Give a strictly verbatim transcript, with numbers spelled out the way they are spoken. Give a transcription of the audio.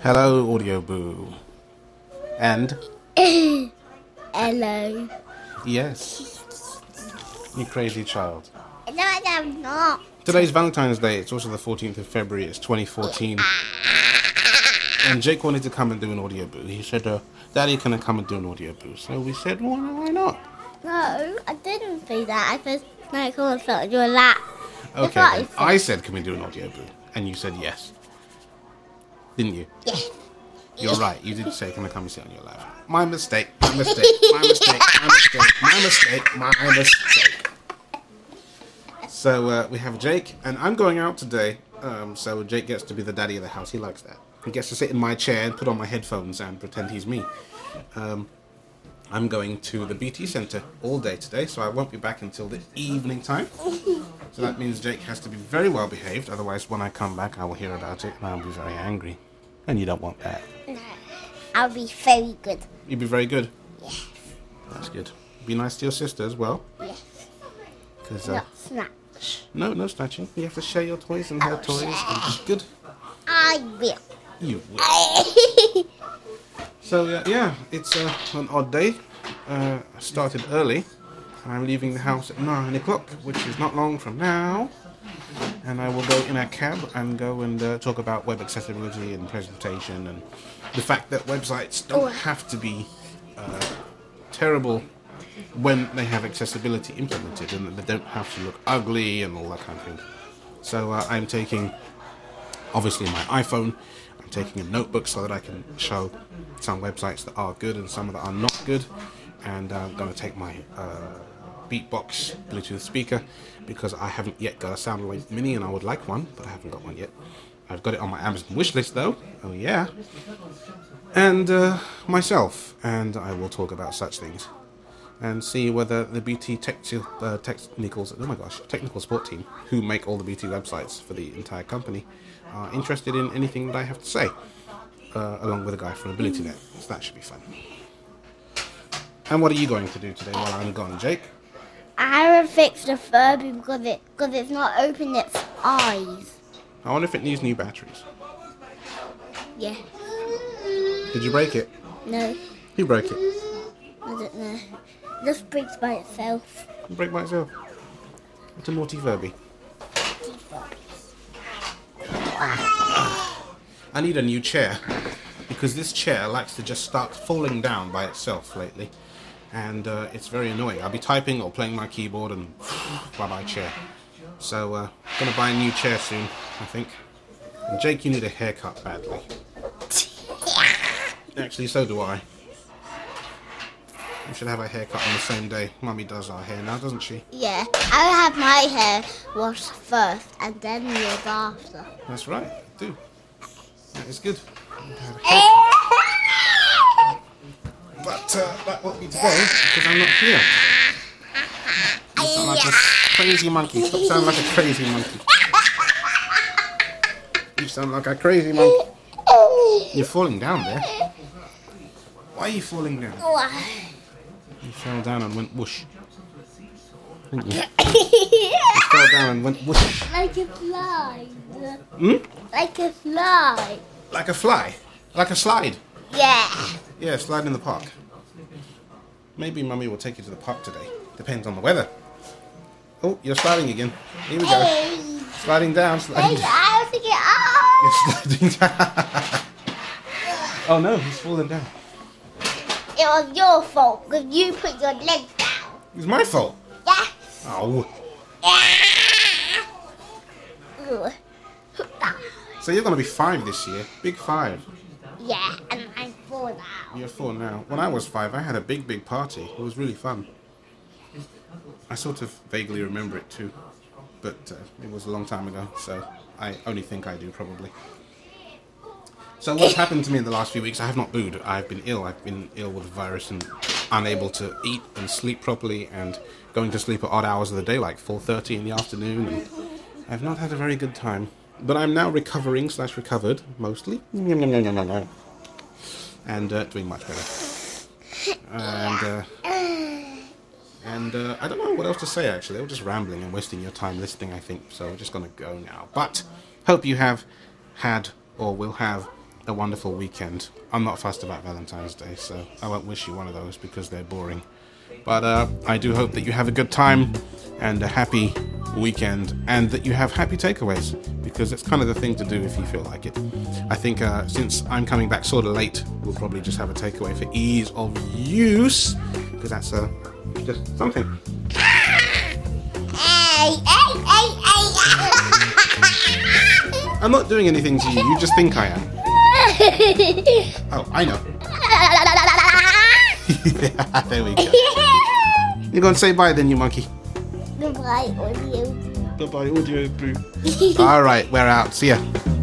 Hello, Audio Boo. And? Hello. Yes. You crazy child. No, I'm not. Today's Valentine's Day. It's also the fourteenth of February. It's twenty fourteen. And Jake wanted to come and do an Audio Boo. He said, uh, Daddy, can I come and do an Audio Boo? So we said, well, why not? No, I didn't say that. I said, no, come and sit on your lap. Okay, That's then. what I I said, can we do an Audio Boo? And you said yes. Didn't you? Yes. You're right. You did say, can I come and sit on your lap? My mistake. My mistake. My mistake. My mistake. My mistake. My mistake. So uh, we have Jake, and I'm going out today. Um, so Jake gets to be the daddy of the house. He likes that. He gets to sit in my chair and put on my headphones and pretend he's me. Um, I'm going to the B T Centre all day today, so I won't be back until the evening time. So that means Jake has to be very well behaved, otherwise when I come back I will hear about it and I'll be very angry. And you don't want that. No, I'll be very good. You'd be very good? Yes. That's good. Be nice to your sister as well. Yes. Cause, uh, Not snatch. no, no snatching. You have to share your toys and her Oh, toys. share. And good. I will. You will. So, uh, yeah, it's uh, an odd day. Uh, I started early. And I'm leaving the house at nine o'clock, which is not long from now. And I will go in a cab and go and uh, talk about web accessibility and presentation and the fact that websites don't have to be uh, terrible when they have accessibility implemented, and that they don't have to look ugly and all that kind of thing. So uh, I'm taking, obviously, my iPhone. I'm taking a notebook so that I can show some websites that are good and some that are not good. And uh, I'm going to take my uh, Beatbox Bluetooth speaker because I haven't yet got a SoundWave Mini, and I would like one, but I haven't got one yet. I've got it on my Amazon wish list though. Oh yeah. And uh, myself, and I will talk about such things and see whether the B T tech, uh, technicals, oh my gosh, technical support team who make all the B T websites for the entire company are interested in anything that I have to say, uh, along with a guy from AbilityNet. So that should be fun. And what are you going to do today while I'm gone, Jake? I haven't fixed the Furby because it because it's not opening its eyes. I wonder if it needs new batteries. Yeah. Did you break it? No, Who broke it? I don't know. It just breaks by itself. You break by itself. It's a naughty Furby. I need a new chair because this chair likes to just start falling down by itself lately, and uh, it's very annoying. I'll be typing or playing my keyboard and bye bye chair. So uh, gonna buy a new chair soon, I think. And Jake, you need a haircut badly. Actually, so do I. We should have a haircut on the same day. Mummy does our hair now, doesn't she? Yeah, I'll have my hair washed first and then yours after. That's right, I do. That is good. But uh, that won't be today because I'm not here. You sound like a crazy monkey. Stop sounding like a crazy monkey. You sound like a crazy monkey. You're falling down there. Why are you falling down? You fell down and went whoosh. Didn't you? You fell down and went whoosh. Like a fly. Hmm? Like a fly. Like a fly. Like a slide. Yeah. Yeah, slide in the park. Maybe Mummy will take you to the park today. Depends on the weather. Oh, you're sliding again. Here we go. Hey. Sliding down, sliding Hey, down. I want to get out. You're sliding down. Oh no, he's falling down. It was your fault because you put your legs down. It's my fault. Yes. Oh. Ooh. So you're going to be five this year. Big five. Yeah, and I'm four now. You're four now. When I was five, I had a big, big party. It was really fun. I sort of vaguely remember it too. But uh, it was a long time ago, so I only think I do probably. So what's happened to me in the last few weeks? I have not booed. I've been ill. I've been ill with a virus and unable to eat and sleep properly and going to sleep at odd hours of the day, like four thirty in the afternoon. And I've not had a very good time. But I'm now recovering slash recovered, mostly. And uh, doing much better. And, uh, and uh, I don't know what else to say, actually. I'm just rambling and wasting your time listening, I think. So we're just going to go now. But hope you have had or will have a wonderful weekend. I'm not fussed about Valentine's Day, so I won't wish you one of those because they're boring. But uh, I do hope that you have a good time and a happy weekend, and that you have happy takeaways, because it's kind of the thing to do if you feel like it. I think uh, since I'm coming back sort of late, we'll probably just have a takeaway for ease of use, because that's uh, just something. Hey, hey, hey, hey. I'm not doing anything to you, you just think I am. Oh, I know. There we go. You're going to say bye then, you monkey. Goodbye, audio. Goodbye, audio boo. Alright, we're out. See ya.